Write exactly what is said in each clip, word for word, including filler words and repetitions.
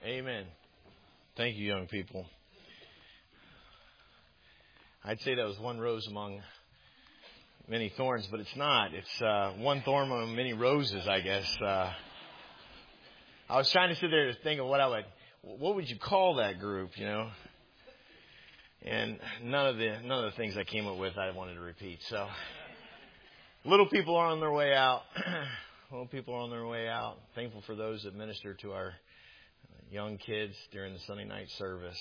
Amen. Thank you, young people. I'd say that was one rose among many thorns, but it's not. It's uh, one thorn among many roses, I guess. Uh, I was trying to sit there to think of what I would, what would you call that group, you know? And none of the none of the things I came up with I wanted to repeat. So, little people are on their way out. Little people are on their way out. Thankful for those that minister to our young kids during the Sunday night service.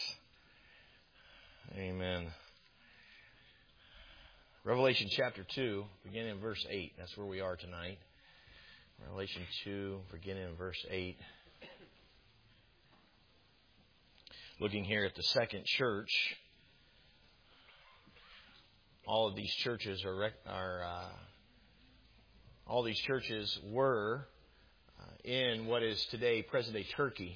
Amen. Revelation chapter two, beginning in verse eight. That's where we are tonight. Revelation two, beginning in verse eight. Looking here at the second church. All of these churches are, are uh, all these churches were uh, in what is today present-day Turkey.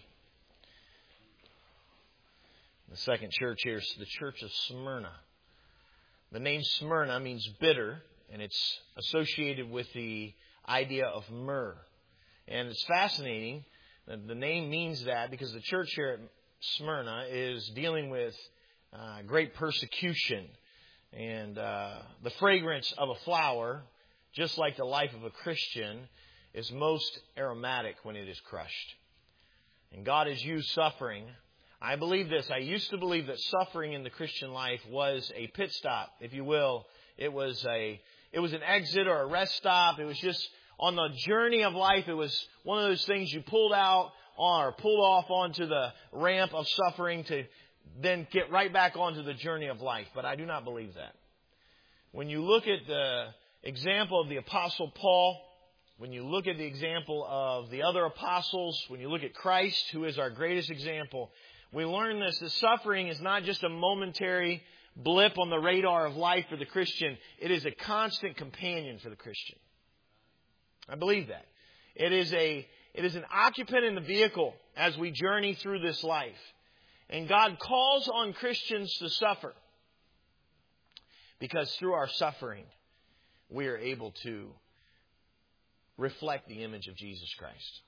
The second church here is the church of Smyrna. The name Smyrna means bitter, and it's associated with the idea of myrrh. And it's fascinating that the name means that because the church here at Smyrna is dealing with uh, great persecution. And uh, the fragrance of a flower, just like the life of a Christian, is most aromatic when it is crushed. And God has used suffering. I believe this. I used to believe that suffering in the Christian life was a pit stop, if you will. It was a, it was an exit or a rest stop. It was just on the journey of life. It was one of those things you pulled out or pulled off onto the ramp of suffering to then get right back onto the journey of life. But I do not believe that. When you look at the example of the Apostle Paul, when you look at the example of the other apostles, when you look at Christ, who is our greatest example, we learn this, that suffering is not just a momentary blip on the radar of life for the Christian. It is a constant companion for the Christian. I believe that. It is a, it is an occupant in the vehicle as we journey through this life. And God calls on Christians to suffer because through our suffering, we are able to reflect the image of Jesus Christ.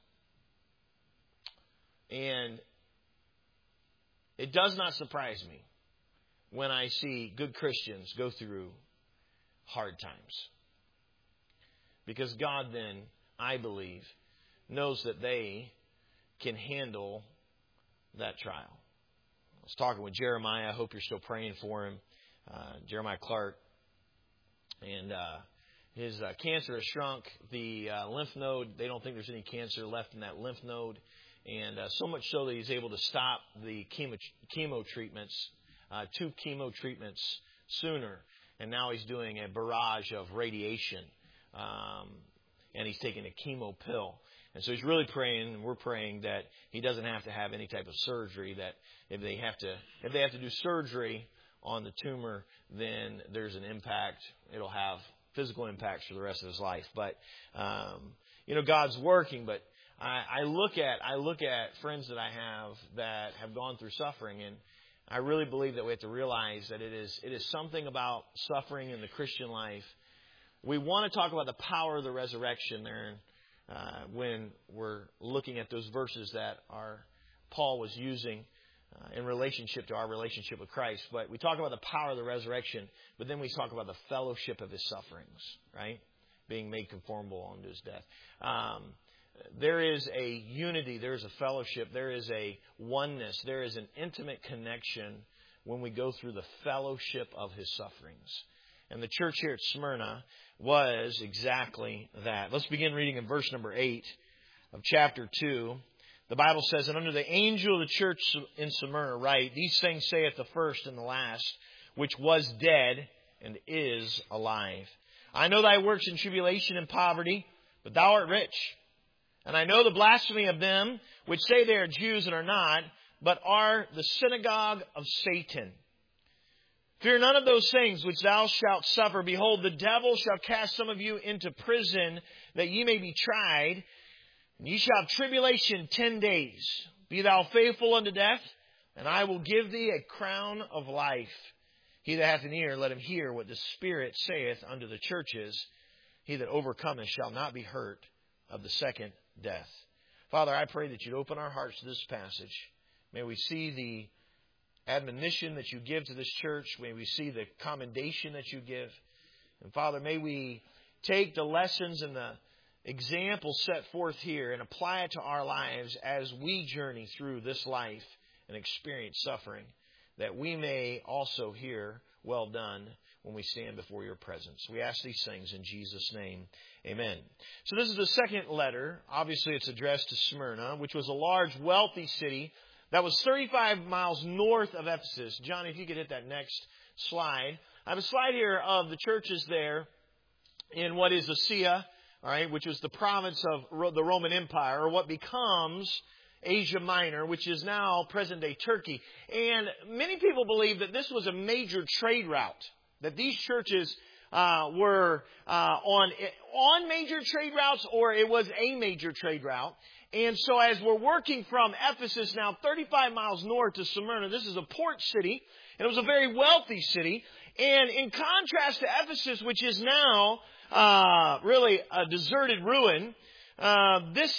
And it does not surprise me when I see good Christians go through hard times. Because God then, I believe, knows that they can handle that trial. I was talking with Jeremiah. I hope you're still praying for him. Uh, Jeremiah Clark. And uh, his uh, cancer has shrunk. The uh, lymph node, they don't think there's any cancer left in that lymph node. And uh, so much so that he's able to stop the chemo, chemo treatments, uh, two chemo treatments sooner. And now he's doing a barrage of radiation. Um, and he's taking a chemo pill. And so he's really praying, and we're praying that he doesn't have to have any type of surgery. That if they have to, if they have to do surgery on the tumor, then there's an impact. It'll have physical impacts for the rest of his life. But um, you know, God's working. But I, I look at I look at friends that I have that have gone through suffering, and I really believe that we have to realize that it is it is something about suffering in the Christian life. We want to talk about the power of the resurrection there. Uh, when we're looking at those verses that our Paul was using uh, in relationship to our relationship with Christ. But we talk about the power of the resurrection, but then we talk about the fellowship of his sufferings, right? Being made conformable unto his death. Um, there is a unity, there is a fellowship, there is a oneness, there is an intimate connection when we go through the fellowship of his sufferings. And the church here at Smyrna was exactly that. Let's begin reading in verse number eight of chapter two. The Bible says, "And unto the angel of the church in Smyrna write, These things saith the first and the last, which was dead and is alive. I know thy works in tribulation and poverty, but thou art rich. And I know the blasphemy of them which say they are Jews and are not, but are the synagogue of Satan. Fear none of those things which thou shalt suffer. Behold, the devil shall cast some of you into prison, that ye may be tried. And ye shall have tribulation ten days. Be thou faithful unto death, and I will give thee a crown of life. He that hath an ear, let him hear what the Spirit saith unto the churches. He that overcometh shall not be hurt of the second death. Father, I pray that you'd open our hearts to this passage. May we see the admonition that you give to this church. May we see the commendation that you give. And Father, may we take the lessons and the examples set forth here and apply it to our lives as we journey through this life and experience suffering, that we may also hear, well done, when we stand before your presence. We ask these things in Jesus' name. Amen. So this is the second letter. Obviously, it's addressed to Smyrna, which was a large, wealthy city that was thirty-five miles north of Ephesus. Johnny, if you could hit that next slide. I have a slide here of the churches there in what is Asia, all right, which was the province of the Roman Empire, or what becomes Asia Minor, which is now present-day Turkey. And many people believe that this was a major trade route, that these churches uh, were uh, on on major trade routes, or it was a major trade route. And so as we're working from Ephesus now thirty-five miles north to Smyrna, this is a port city, and it was a very wealthy city. And in contrast to Ephesus, which is now uh, really a deserted ruin, uh, this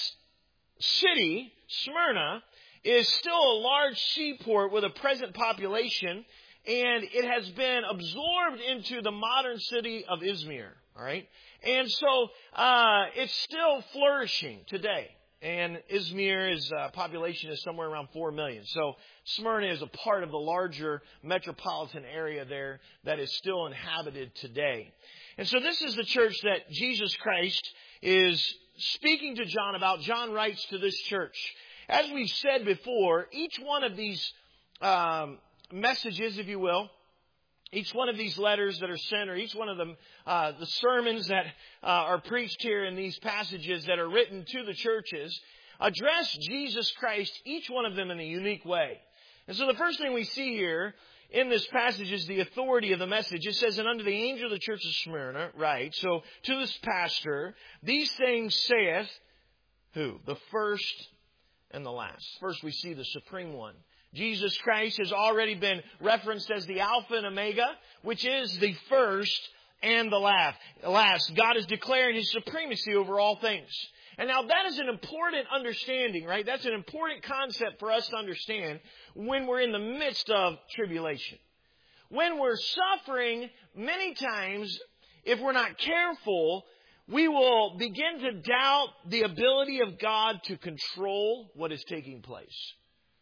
city, Smyrna, is still a large seaport with a present population, and it has been absorbed into the modern city of Izmir. All right, and so uh, it's still flourishing today. And Izmir's uh, population is somewhere around four million. So Smyrna is a part of the larger metropolitan area there that is still inhabited today. And so this is the church that Jesus Christ is speaking to John about. John writes to this church. As we've said before, each one of these um, messages, if you will, each one of these letters that are sent, or each one of them, uh, the sermons that uh, are preached here in these passages that are written to the churches, address Jesus Christ, each one of them in a unique way. And so the first thing we see here in this passage is the authority of the message. It says, and unto the angel of the church of Smyrna, right? So to this pastor, these things saith, who? The first and the last. First we see the supreme one. Jesus Christ has already been referenced as the Alpha and Omega, which is the first and the last. God is declaring His supremacy over all things. And now that is an important understanding, right? That's an important concept for us to understand when we're in the midst of tribulation. When we're suffering, many times, if we're not careful, we will begin to doubt the ability of God to control what is taking place.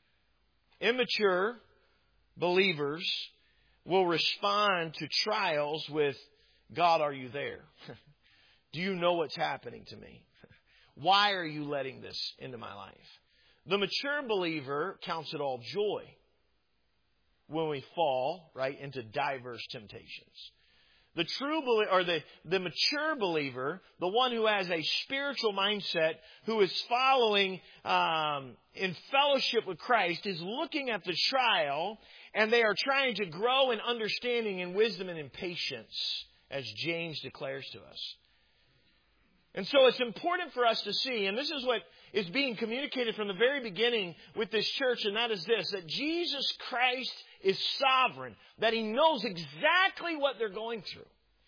Immature believers will respond to trials with, God, are you there? Do you know what's happening to me? Why are you letting this into my life? The mature believer counts it all joy when we fall, right, into diverse temptations. The true believer, or the, the mature believer, the one who has a spiritual mindset, who is following um, in fellowship with Christ, is looking at the trial, and they are trying to grow in understanding and wisdom and in patience, as James declares to us. And so it's important for us to see, and this is what is being communicated from the very beginning with this church, and that is this, that Jesus Christ is sovereign, that He knows exactly what they're going through.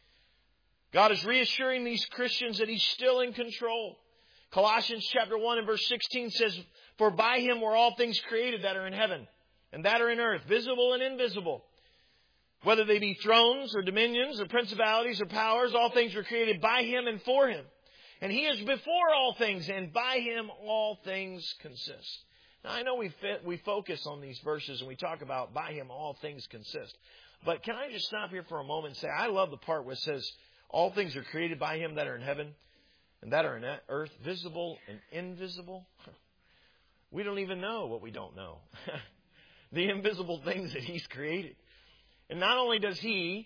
God is reassuring these Christians that He's still in control. Colossians chapter one and verse sixteen says, for by Him were all things created that are in heaven and that are in earth, visible and invisible. Whether they be thrones or dominions or principalities or powers, all things were created by Him and for Him. And He is before all things, and by Him all things consist. Now, I know we fit, we focus on these verses and we talk about by Him all things consist. But can I just stop here for a moment and say, I love the part where it says, all things are created by Him that are in heaven and that are in earth, visible and invisible. We don't even know what we don't know. The invisible things that He's created. And not only does He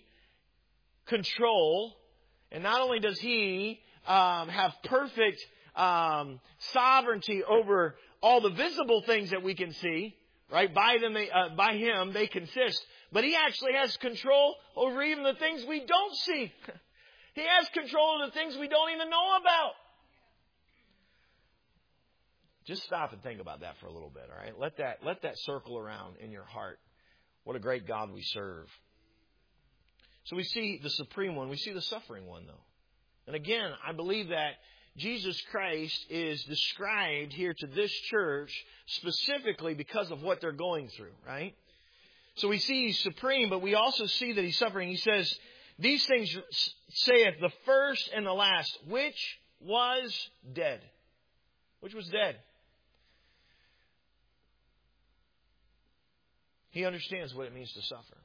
control, and not only does He um, have perfect um, sovereignty over all the visible things that we can see, right? By them, they, uh, by Him, they consist. But He actually has control over even the things we don't see. He has control of the things we don't even know about. Just stop and think about that for a little bit, all right? Let that, let that circle around in your heart. What a great God we serve. So we see the supreme one. We see the suffering one, though. And again, I believe that Jesus Christ is described here to this church specifically because of what they're going through, right? So we see He's supreme, but we also see that He's suffering. He says, these things saith the first and the last, which was dead. Which was dead. He understands what it means to suffer.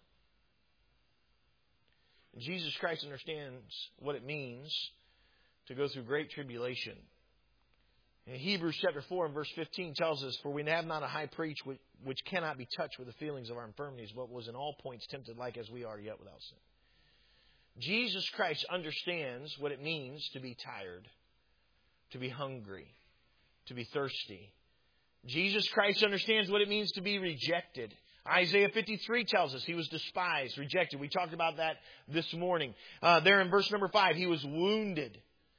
Jesus Christ understands what it means to go through great tribulation. In Hebrews chapter four and verse fifteen tells us, for we have not a high priest which, which cannot be touched with the feelings of our infirmities, but was in all points tempted like as we are, yet without sin. Jesus Christ understands what it means to be tired, to be hungry, to be thirsty. Jesus Christ understands what it means to be rejected. Isaiah fifty-three tells us He was despised, rejected. We talked about that this morning. Uh, there in verse number five, He was wounded.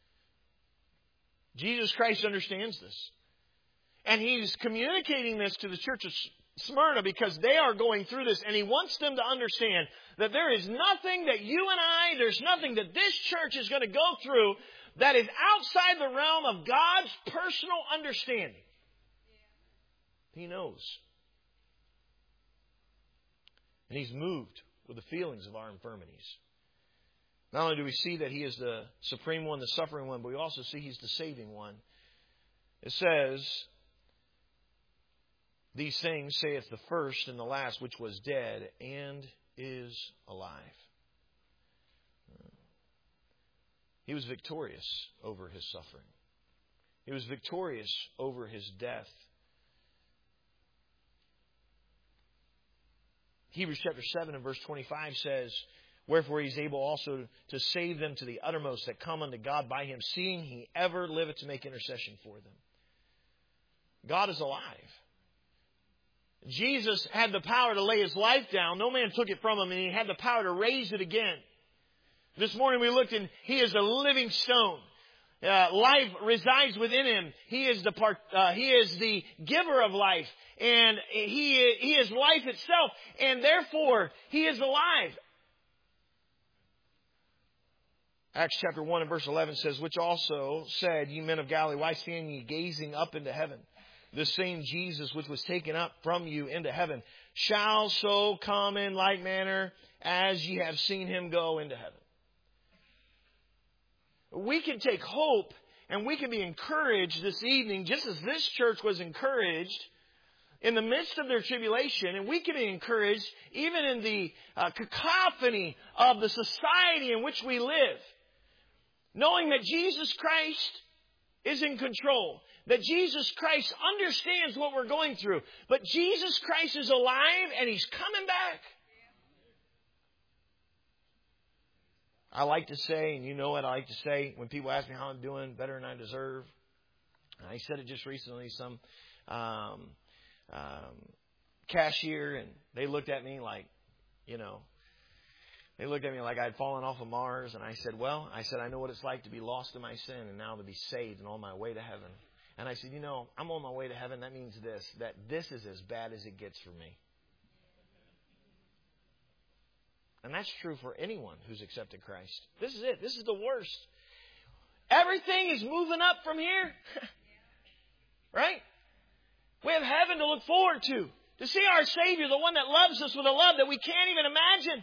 Jesus Christ understands this. And He's communicating this to the church of Smyrna because they are going through this. And He wants them to understand that there is nothing that you and I, there's nothing that this church is going to go through that is outside the realm of God's personal understanding. He knows. And He's moved with the feelings of our infirmities. Not only do we see that He is the supreme one, the suffering one, but we also see He's the saving one. It says, these things saith the first and the last, which was dead and is alive. He was victorious over His suffering. He was victorious over His death. Hebrews chapter seven and verse twenty-five says, wherefore He is able also to save them to the uttermost that come unto God by Him, seeing He ever liveth to make intercession for them. God is alive. Jesus had the power to lay His life down. No man took it from Him, and He had the power to raise it again. This morning we looked, and He is a living stone. Uh, life resides within Him. He is the part. Uh, he is the giver of life, and He He is life itself, and therefore He is alive. Acts chapter one and verse eleven says, which also said, ye men of Galilee, why stand ye gazing up into heaven? The same Jesus which was taken up from you into heaven shall so come in like manner as ye have seen Him go into heaven. We can take hope and we can be encouraged this evening, just as this church was encouraged in the midst of their tribulation, and we can be encouraged even in the uh, cacophony of the society in which we live, knowing that Jesus Christ is in control, that Jesus Christ understands what we're going through, but Jesus Christ is alive and He's coming back. I like to say, and you know what I like to say, when people ask me how I'm doing, better than I deserve. I said it just recently, some um, um, cashier, and they looked at me like, you know, they looked at me like I'd fallen off of Mars. And I said, well, I said, I know what it's like to be lost in my sin and now to be saved and on my way to heaven. And I said, you know, I'm on my way to heaven. That means this, that this is as bad as it gets for me. And that's true for anyone who's accepted Christ. This is it. This is the worst. Everything is moving up from here. Right? We have heaven to look forward to. To see our Savior, the one that loves us with a love that we can't even imagine.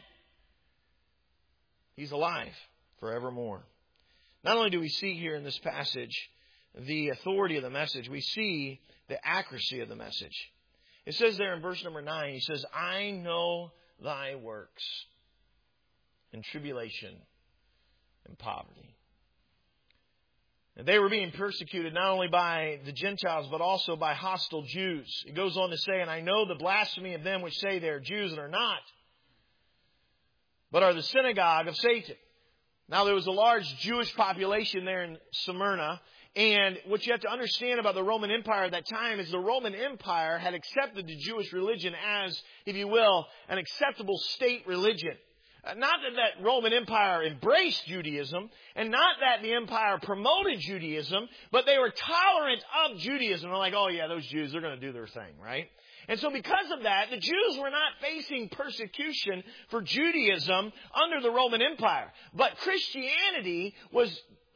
He's alive forevermore. Not only do we see here in this passage the authority of the message, we see the accuracy of the message. It says there in verse number nine, He says, I know thy works in tribulation and poverty. And they were being persecuted not only by the Gentiles, but also by hostile Jews. It goes on to say, and I know the blasphemy of them which say they are Jews and are not, but are the synagogue of Satan. Now there was a large Jewish population there in Smyrna. And what you have to understand about the Roman Empire at that time is the Roman Empire had accepted the Jewish religion as, if you will, an acceptable state religion. Not that that Roman Empire embraced Judaism, and not that the empire promoted Judaism, but they were tolerant of Judaism. They're like, oh yeah, those Jews, they're going to do their thing, right? And so because of that, the Jews were not facing persecution for Judaism under the Roman Empire. But Christianity was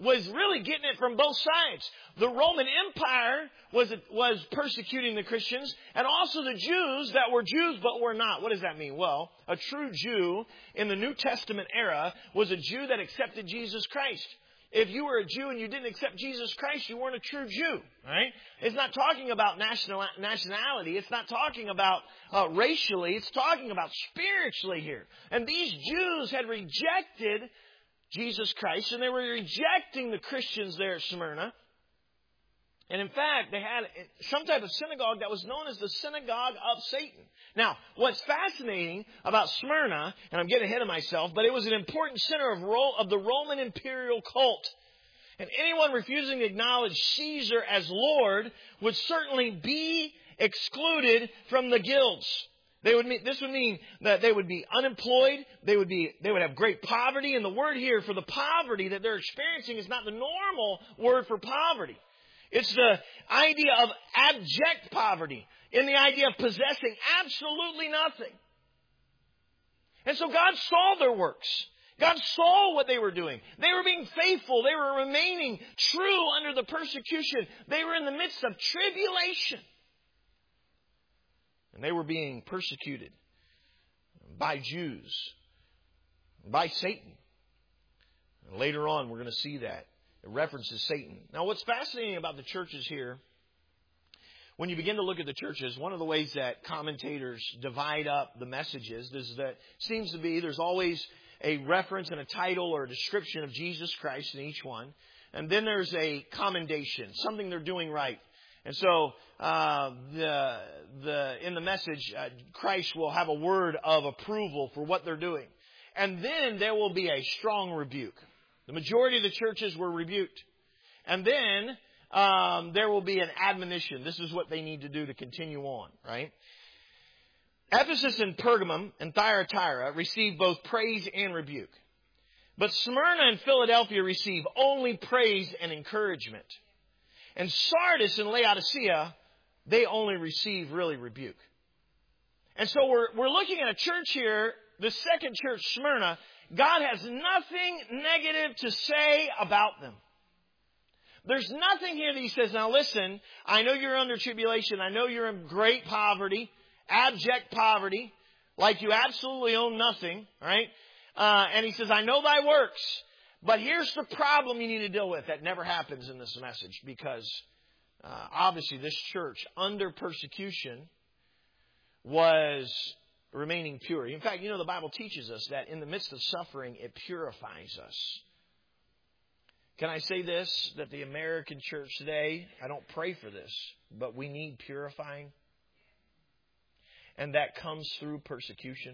was really getting it from both sides. The Roman Empire was was persecuting the Christians, and also the Jews that were Jews but were not. What does that mean? Well, a true Jew in the New Testament era was a Jew that accepted Jesus Christ. If you were a Jew and you didn't accept Jesus Christ, you weren't a true Jew, right? It's not talking about national nationality. It's not talking about uh, racially. It's talking about spiritually here. And these Jews had rejected Jesus Christ, and they were rejecting the Christians there at Smyrna. And in fact, they had some type of synagogue that was known as the synagogue of Satan. Now, what's fascinating about Smyrna, and I'm getting ahead of myself, but it was an important center of, Ro- of the Roman imperial cult. And anyone refusing to acknowledge Caesar as Lord would certainly be excluded from the guilds. They would mean, this would mean that they would be unemployed. They would be, they would have great poverty. And the word here for the poverty that they're experiencing is not the normal word for poverty. It's the idea of abject poverty, in the idea of possessing absolutely nothing. And so God saw their works. God saw what they were doing. They were being faithful. They were remaining true under the persecution. They were in the midst of tribulation. And they were being persecuted by Jews, by Satan. And later on, we're going to see that. It references Satan. Now, what's fascinating about the churches here, when you begin to look at the churches, one of the ways that commentators divide up the messages is that it seems to be there's always a reference and a title or a description of Jesus Christ in each one. And then there's a commendation, something they're doing right. And so, uh, the, the, in the message, uh, Christ will have a word of approval for what they're doing. And then there will be a strong rebuke. The majority of the churches were rebuked. And then, um, there will be an admonition. This is what they need to do to continue on, right? Ephesus and Pergamum and Thyatira receive both praise and rebuke. But Smyrna and Philadelphia receive only praise and encouragement. And Sardis and Laodicea, they only receive really rebuke. And so we're, we're looking at a church here, the second church, Smyrna. God has nothing negative to say about them. There's nothing here that He says, now listen, I know you're under tribulation. I know you're in great poverty, abject poverty, like you absolutely own nothing, right? Uh, and He says, I know thy works. But here's the problem you need to deal with that never happens in this message, because uh, obviously this church under persecution was remaining pure. In fact, you know, the Bible teaches us that in the midst of suffering, it purifies us. Can I say this, that the American church today, I don't pray for this, but we need purifying. And that comes through persecution.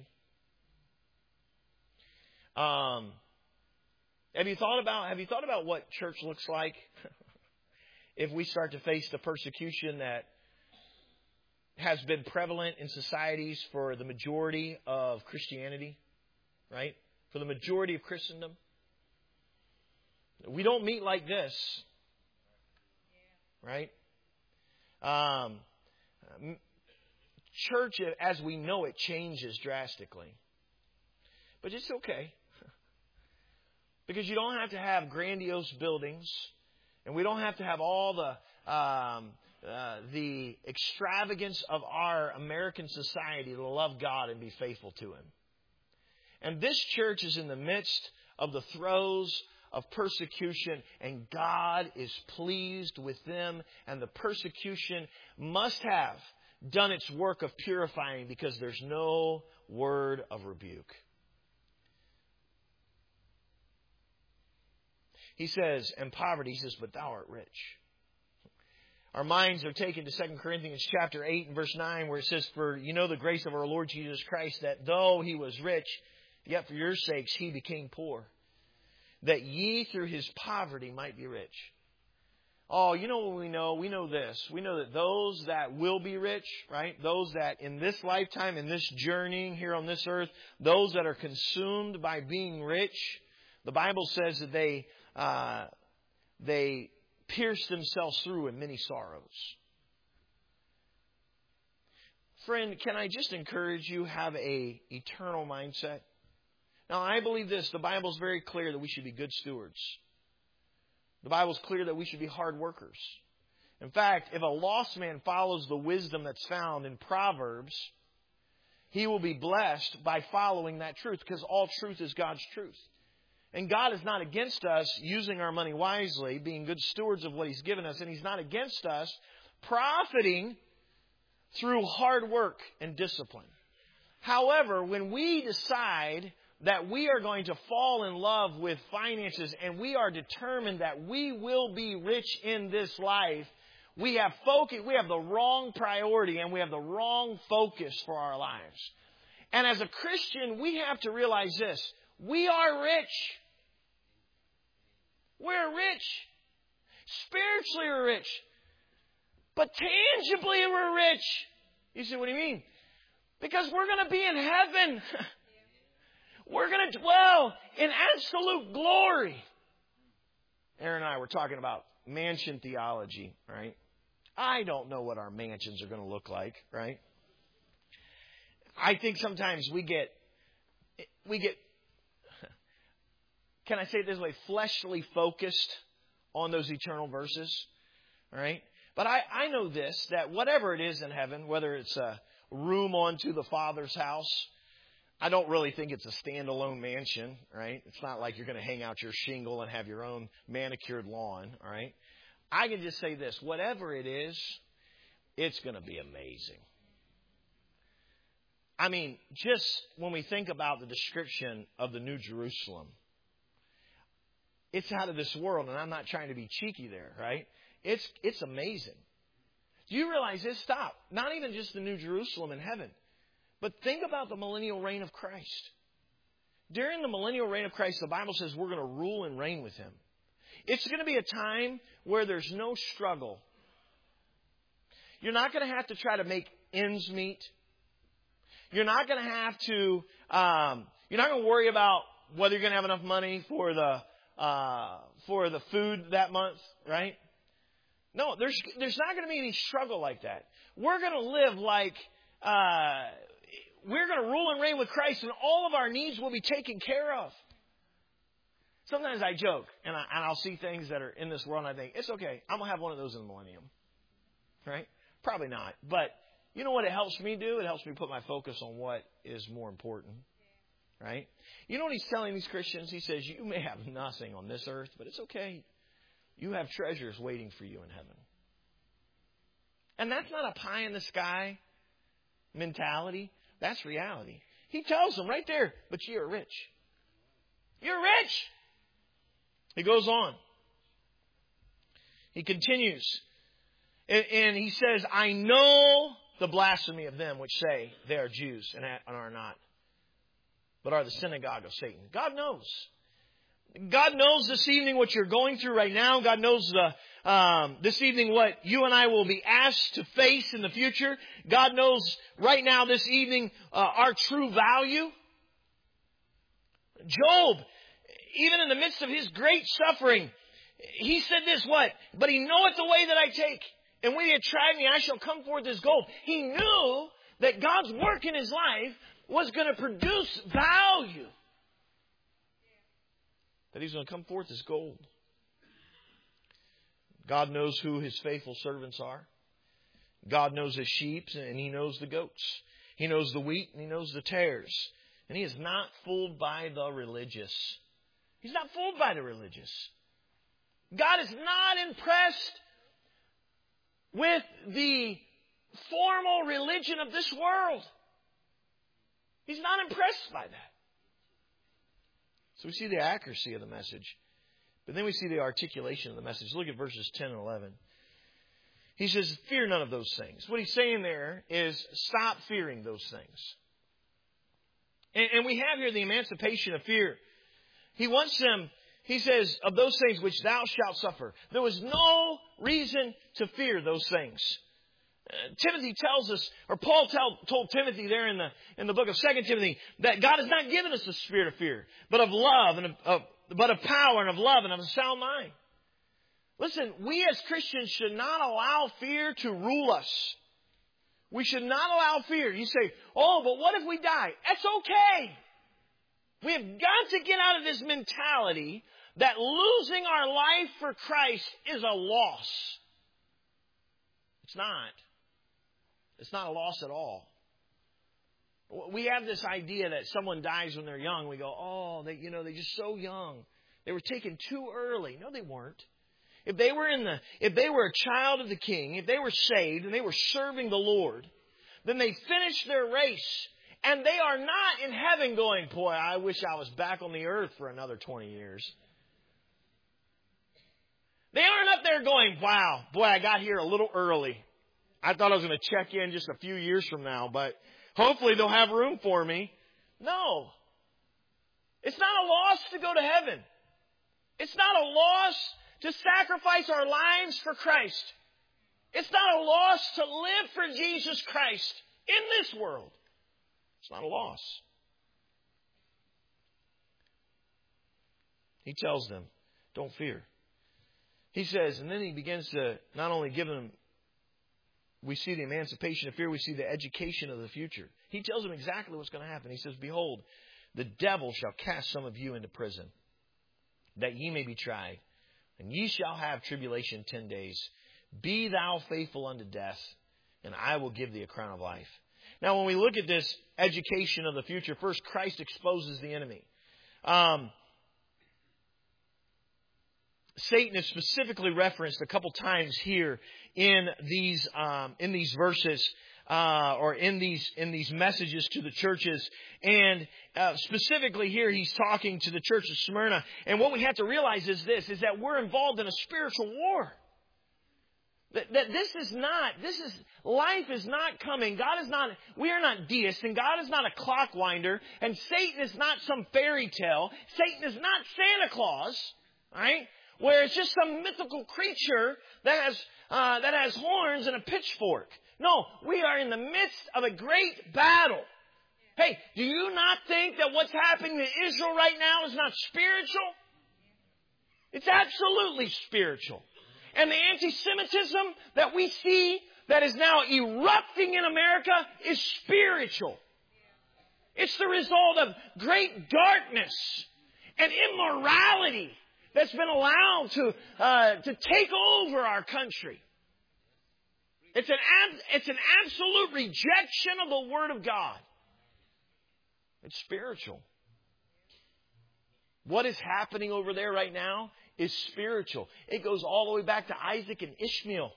Um... Have you thought about have you thought about what church looks like if we start to face the persecution that has been prevalent in societies for the majority of Christianity, right? For the majority of Christendom. We don't meet like this, right? Um, church, as we know it, changes drastically. But it's okay. Because you don't have to have grandiose buildings, and we don't have to have all the um, uh, the extravagance of our American society to love God and be faithful to Him. And this church is in the midst of the throes of persecution, and God is pleased with them, and the persecution must have done its work of purifying, because there's no word of rebuke. He says, and poverty, he says, but thou art rich. Our minds are taken to Second Corinthians chapter eight and verse nine, where it says, for you know the grace of our Lord Jesus Christ, that though He was rich, yet for your sakes He became poor, that ye through His poverty might be rich. Oh, you know what we know? We know this. We know that those that will be rich, right? Those that in this lifetime, in this journeying here on this earth, those that are consumed by being rich, the Bible says that they Uh, they pierce themselves through in many sorrows. Friend, can I just encourage you, have a eternal mindset? Now, I believe this. The Bible is very clear that we should be good stewards. The Bible's clear that we should be hard workers. In fact, if a lost man follows the wisdom that's found in Proverbs, he will be blessed by following that truth, because all truth is God's truth. And God is not against us using our money wisely, being good stewards of what He's given us. And He's not against us profiting through hard work and discipline. However, when we decide that we are going to fall in love with finances and we are determined that we will be rich in this life, we have focus, we have the wrong priority and we have the wrong focus for our lives. And as a Christian, we have to realize this. We are rich. We're rich. Spiritually we're rich. But tangibly we're rich. You say, what do you mean? Because we're going to be in heaven. We're going to dwell in absolute glory. Aaron and I were talking about mansion theology, right? I don't know what our mansions are going to look like, right? I think sometimes we get, we get, can I say it this way, fleshly focused on those eternal verses, all right? But I, I know this, that whatever it is in heaven, whether it's a room onto the Father's house, I don't really think it's a standalone mansion, right? It's not like you're going to hang out your shingle and have your own manicured lawn, all right? I can just say this, whatever it is, it's going to be amazing. I mean, just when we think about the description of the New Jerusalem, it's out of this world, and I'm not trying to be cheeky there, right? It's it's amazing. Do you realize this? Stop. Not even just the New Jerusalem in heaven, but think about the millennial reign of Christ. During the millennial reign of Christ, the Bible says we're going to rule and reign with Him. It's going to be a time where there's no struggle. You're not going to have to try to make ends meet. You're not going to have to, um, you're not going to worry about whether you're going to have enough money for the uh, for the food that month, right? No, there's there's not going to be any struggle like that. We're going to live like uh, we're going to rule and reign with Christ, and all of our needs will be taken care of. Sometimes I joke, and, I, and I'll see things that are in this world, and I think, it's okay. I'm going to have one of those in the millennium. Right? Probably not. But you know what it helps me do? It helps me put my focus on what is more important. Right? You know what He's telling these Christians? He says, you may have nothing on this earth, but it's okay. You have treasures waiting for you in heaven. And that's not a pie in the sky mentality. That's reality. He tells them right there, but you're rich. You're rich. He goes on. He continues. And, and he says, I know the blasphemy of them which say they are Jews and are not, but are the synagogue of Satan. God knows. God knows this evening what you're going through right now. God knows the, um, this evening what you and I will be asked to face in the future. God knows right now this evening uh, our true value. Job, even in the midst of his great suffering, he said this, what? But he knoweth the way that I take. And when he had tried me, I shall come forth as gold. He knew that God's work in his life was going to produce value. That he's going to come forth as gold. God knows who His faithful servants are. God knows His sheep and He knows the goats. He knows the wheat and He knows the tares. And He is not fooled by the religious. He's not fooled by the religious. God is not impressed with the formal religion of this world. He's not impressed by that. So we see the accuracy of the message. But then we see the articulation of the message. Look at verses ten and eleven. He says, fear none of those things. What he's saying there is stop fearing those things. And, and we have here the emancipation of fear. He wants them, he says, of those things which thou shalt suffer. There was no reason to fear those things. Uh, Timothy tells us, or Paul tell, told Timothy there in the in the book of Second Timothy, that God has not given us a spirit of fear, but of love and of, of but of power and of love and of a sound mind. Listen, we as Christians should not allow fear to rule us. We should not allow fear. You say, oh, but what if we die? That's okay. We have got to get out of this mentality that losing our life for Christ is a loss. It's not. It's not a loss at all. We have this idea that someone dies when they're young. We go, oh, they, you know, they're just so young. They were taken too early. No, they weren't. If they were in the, if they were a child of the King, if they were saved and they were serving the Lord, then they finished their race. And they are not in heaven going, boy, I wish I was back on the earth for another twenty years. They aren't up there going, wow, boy, I got here a little early. I thought I was going to check in just a few years from now, but hopefully they'll have room for me. No. It's not a loss to go to heaven. It's not a loss to sacrifice our lives for Christ. It's not a loss to live for Jesus Christ in this world. It's not a loss. He tells them, don't fear. He says, and then he begins to not only give them, we see the emancipation of fear, we see the education of the future. He tells them exactly what's going to happen. He says, behold, the devil shall cast some of you into prison, that ye may be tried. And ye shall have tribulation ten days. Be thou faithful unto death, and I will give thee a crown of life. Now, when we look at this education of the future, first, Christ exposes the enemy. Um, Satan is specifically referenced a couple times here in these um, in these verses uh, or in these in these messages to the churches, and uh, specifically here he's talking to the church of Smyrna. And what we have to realize is this: is that we're involved in a spiritual war. That, that this is not, this is, life is not coming. God is not, we are not deists, and God is not a clock winder, and Satan is not some fairy tale. Satan is not Santa Claus, right? Where it's just some mythical creature that has, uh, that has horns and a pitchfork. No, we are in the midst of a great battle. Hey, do you not think that what's happening to Israel right now is not spiritual? It's absolutely spiritual. And the anti-Semitism that we see that is now erupting in America is spiritual. It's the result of great darkness and immorality that's been allowed to uh, to take over our country. It's an ab- it's an absolute rejection of the Word of God. It's spiritual. What is happening over there right now is spiritual. It goes all the way back to Isaac and Ishmael.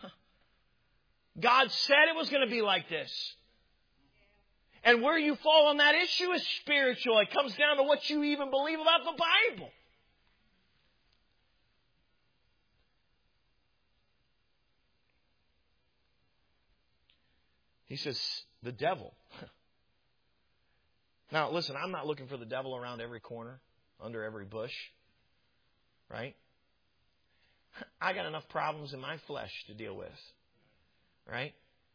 God said it was going to be like this. And where you fall on that issue is spiritual. It comes down to what you even believe about the Bible. He says, the devil. Now, listen, I'm not looking for the devil around every corner, under every bush. Right? I got enough problems in my flesh to deal with. Right?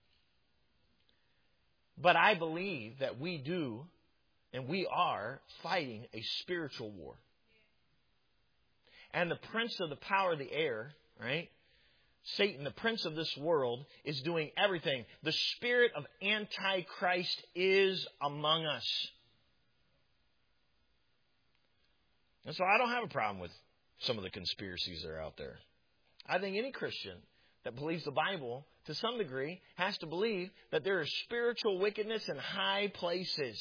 But I believe that we do, and we are, fighting a spiritual war. And the prince of the power of the air, right? Satan, the prince of this world, is doing everything. The spirit of Antichrist is among us. And so I don't have a problem with some of the conspiracies that are out there. I think any Christian that believes the Bible, to some degree, has to believe that there is spiritual wickedness in high places.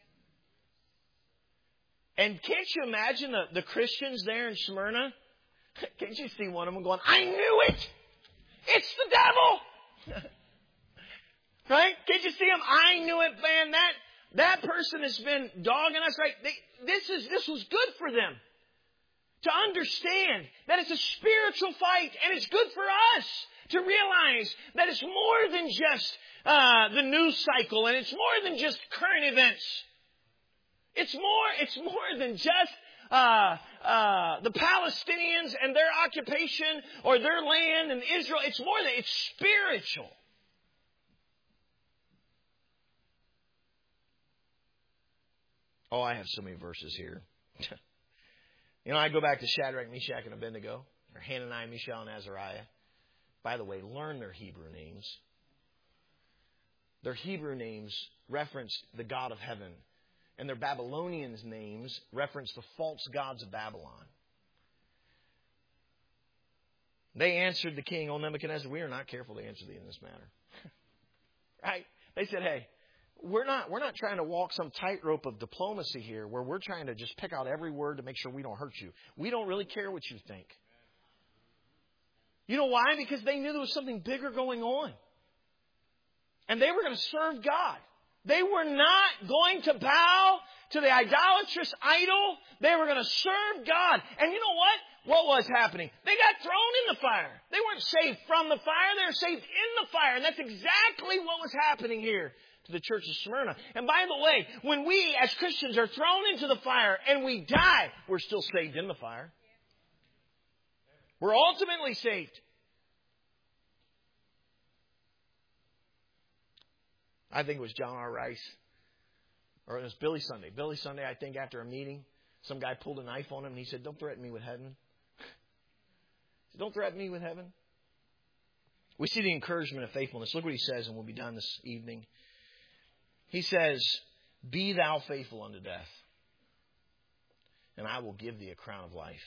And can't you imagine the, the Christians there in Smyrna? Can't you see one of them going, I knew it! It's the devil! Right? Can't you see them? I knew it, man. That, that person has been dogging us. Right? They, this is this was good for them. To understand that it's a spiritual fight, and it's good for us to realize that it's more than just uh, the news cycle, and it's more than just current events. It's more. It's more than just uh, uh, the Palestinians and their occupation or their land in Israel. It's more than it's spiritual. Oh, I have so many verses here. You know, I go back to Shadrach, Meshach, and Abednego, or Hananiah, Mishael, and Azariah. By the way, learn their Hebrew names. Their Hebrew names reference the God of heaven, and their Babylonian names reference the false gods of Babylon. They answered the king, O Nebuchadnezzar, we are not careful to answer thee in this matter. Right? They said, hey, we're not we're not trying to walk some tightrope of diplomacy here where we're trying to just pick out every word to make sure we don't hurt you. We don't really care what you think. You know why? Because they knew there was something bigger going on. And they were going to serve God. They were not going to bow to the idolatrous idol. They were going to serve God. And you know what? What was happening? They got thrown in the fire. They weren't saved from the fire. They were saved in the fire. And that's exactly what was happening here to the church of Smyrna. And by the way, when we as Christians are thrown into the fire and we die, we're still saved in the fire. We're ultimately saved. I think it was John R. Rice. Or it was Billy Sunday. Billy Sunday, I think, after a meeting, some guy pulled a knife on him and he said, don't threaten me with heaven. He said, don't threaten me with heaven. We see the encouragement of faithfulness. Look what he says, and we'll be done this evening. He says, be thou faithful unto death, and I will give thee a crown of life.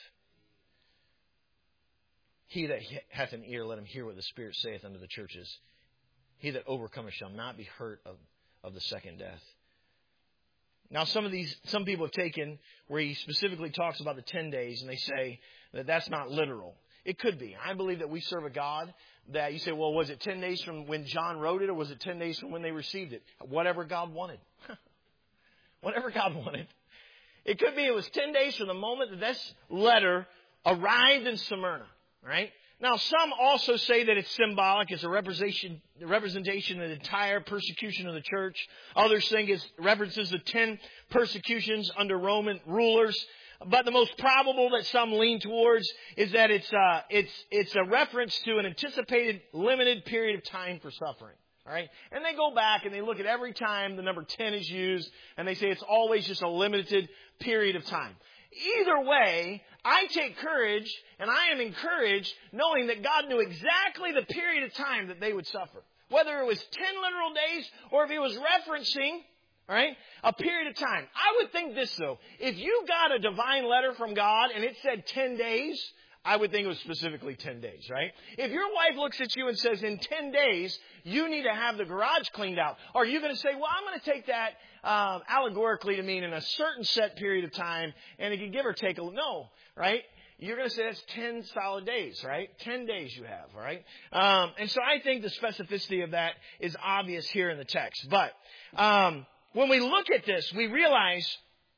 He that hath an ear, let him hear what the Spirit saith unto the churches. He that overcometh shall not be hurt of, of the second death. Now, some of these, some people have taken where he specifically talks about the ten days, and they say that that's not literal. It could be. I believe that we serve a God that you say, well, was it ten days from when John wrote it, or was it ten days from when they received it? Whatever God wanted. Whatever God wanted. It could be it was ten days from the moment that this letter arrived in Smyrna, right? Now, some also say that it's symbolic. It's a representation, representation of the entire persecution of the church. Others think it references the ten persecutions under Roman rulers. But the most probable that some lean towards is that it's uh, it's it's a reference to an anticipated limited period of time for suffering. All right, and they go back and they look at every time the number ten is used, and they say it's always just a limited period of time. Either way, I take courage, and I am encouraged knowing that God knew exactly the period of time that they would suffer. Whether it was ten literal days or if he was referencing, all right, a period of time. I would think this, though. If you got a divine letter from God and it said ten days, I would think it was specifically ten days, right? If your wife looks at you and says, in ten days, you need to have the garage cleaned out, are you going to say, well, I'm going to take that um, allegorically to mean in a certain set period of time, and it can give or take a... No, right? You're going to say that's ten solid days, right? ten days you have, all right? Um, and so I think the specificity of that is obvious here in the text. But um, when we look at this, we realize,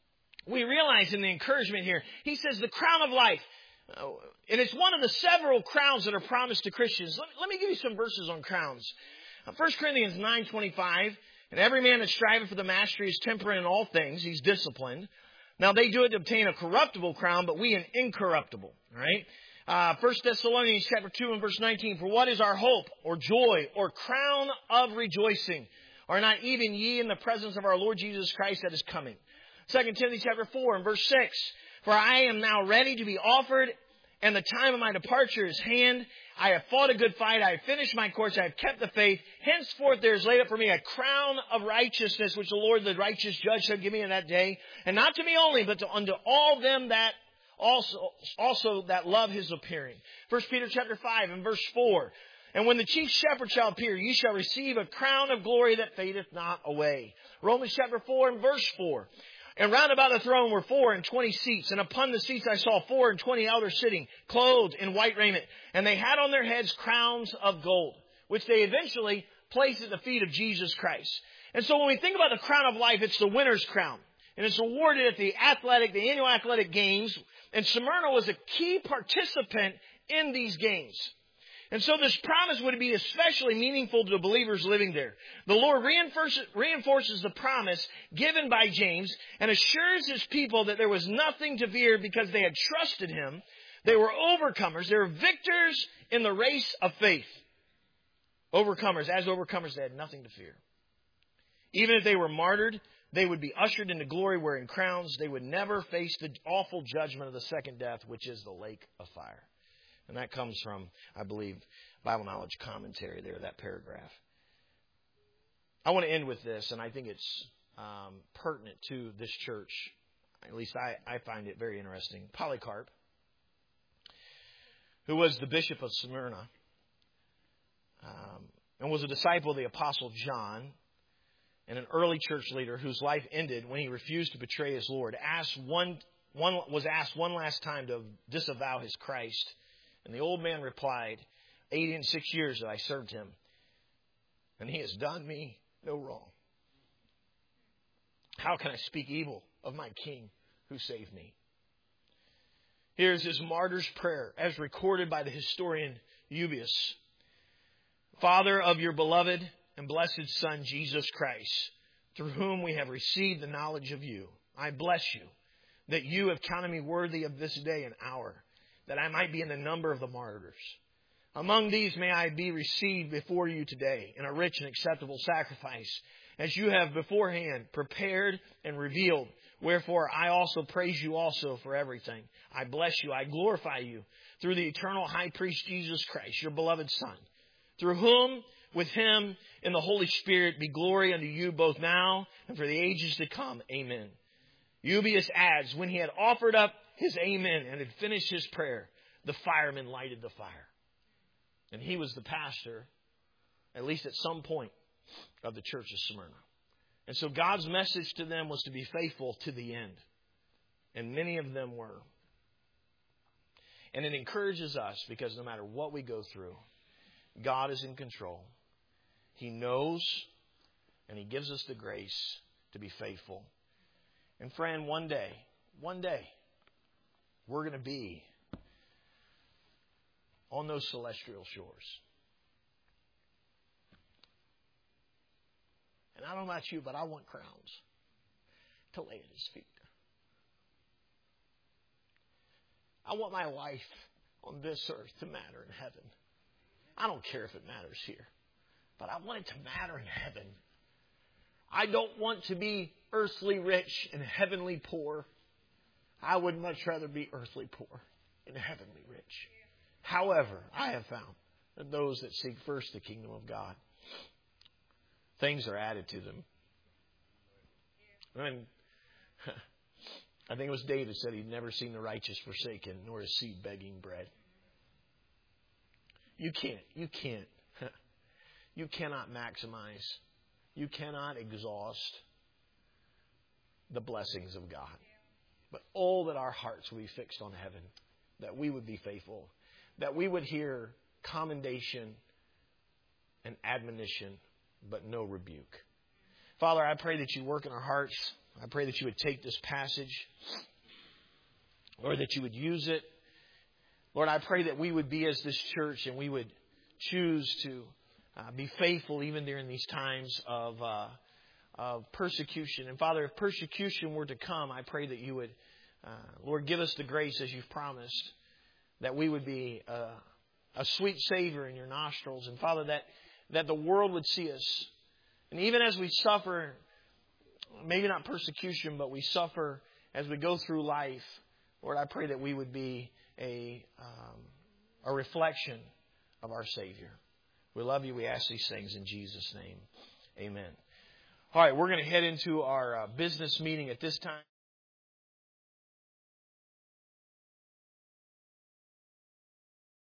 we realize in the encouragement here, he says the crown of life. Uh, and it's one of the several crowns that are promised to Christians. Let, let me give you some verses on crowns. Uh, First Corinthians nine twenty-five, and every man that striveth for the mastery is temperate in all things. He's disciplined. Now they do it to obtain a corruptible crown, but we an incorruptible. Right? Uh, First Thessalonians chapter two and verse nineteen. For what is our hope or joy or crown of rejoicing? Are not even ye in the presence of our Lord Jesus Christ that is coming? Second Timothy chapter four and verse six. For I am now ready to be offered, and the time of my departure is hand. I have fought a good fight. I have finished my course. I have kept the faith. Henceforth there is laid up for me a crown of righteousness, which the Lord, the righteous judge, shall give me in that day. And not to me only, but to unto all them that also, also that love his appearing. First Peter chapter five and verse four. And when the chief shepherd shall appear, ye shall receive a crown of glory that fadeth not away. Romans chapter four and verse four. And round about the throne were four and twenty seats, and upon the seats I saw four and twenty elders sitting, clothed in white raiment. And they had on their heads crowns of gold, which they eventually placed at the feet of Jesus Christ. And so when we think about the crown of life, it's the winner's crown. And it's awarded at the athletic, the annual athletic games. And Smyrna was a key participant in these games. And so this promise would be especially meaningful to the believers living there. The Lord reinforces, reinforces the promise given by James and assures his people that there was nothing to fear because they had trusted him. They were overcomers. They were victors in the race of faith. Overcomers. As overcomers, they had nothing to fear. Even if they were martyred, they would be ushered into glory wearing crowns. They would never face the awful judgment of the second death, which is the lake of fire. And that comes from, I believe, Bible Knowledge Commentary there, that paragraph. I want to end with this, and I think it's um, pertinent to this church. At least I, I find it very interesting. Polycarp, who was the bishop of Smyrna, um, and was a disciple of the Apostle John, and an early church leader whose life ended when he refused to betray his Lord, asked one, one was asked one last time to disavow his Christ. And the old man replied, eighty and six years that I served him, and he has done me no wrong. How can I speak evil of my King who saved me? Here's his martyr's prayer as recorded by the historian Eusebius. Father of your beloved and blessed Son, Jesus Christ, through whom we have received the knowledge of you, I bless you that you have counted me worthy of this day and hour, that I might be in the number of the martyrs. Among these may I be received before you today in a rich and acceptable sacrifice, as you have beforehand prepared and revealed. Wherefore I also praise you also for everything. I bless you, I glorify you, through the eternal high priest Jesus Christ, your beloved Son, through whom, with him, in the Holy Spirit, be glory unto you both now and for the ages to come. Amen. Eusebius adds, when he had offered up his amen and had finished his prayer, the firemen lighted the fire. And he was the pastor, at least at some point, of the church of Smyrna. And so God's message to them was to be faithful to the end. And many of them were. And it encourages us because no matter what we go through, God is in control. He knows, and He gives us the grace to be faithful. And friend, one day, one day, we're going to be on those celestial shores. And I don't know about you, but I want crowns to lay at His feet. I want my life on this earth to matter in heaven. I don't care if it matters here, but I want it to matter in heaven. I don't want to be earthly rich and heavenly poor. I would much rather be earthly poor and heavenly rich. However, I have found that those that seek first the kingdom of God, things are added to them. And I think it was David said he'd never seen the righteous forsaken, nor his seed begging bread. You can't, you can't, you cannot maximize, you cannot exhaust the blessings of God. But oh, that our hearts would be fixed on heaven, that we would be faithful, that we would hear commendation and admonition, but no rebuke. Father, I pray that you work in our hearts. I pray that you would take this passage, Lord, that you would use it. Lord, I pray that we would be as this church and we would choose to uh, be faithful even during these times of, uh, of persecution. And Father, if persecution were to come, I pray that you would, uh, Lord, give us the grace as you've promised, that we would be uh, a sweet savor in your nostrils. And Father, that, that the world would see us. And even as we suffer, maybe not persecution, but we suffer as we go through life, Lord, I pray that we would be a, um, a reflection of our Savior. We love you. We ask these things in Jesus' name. Amen. All right, we're going to head into our uh, business meeting at this time.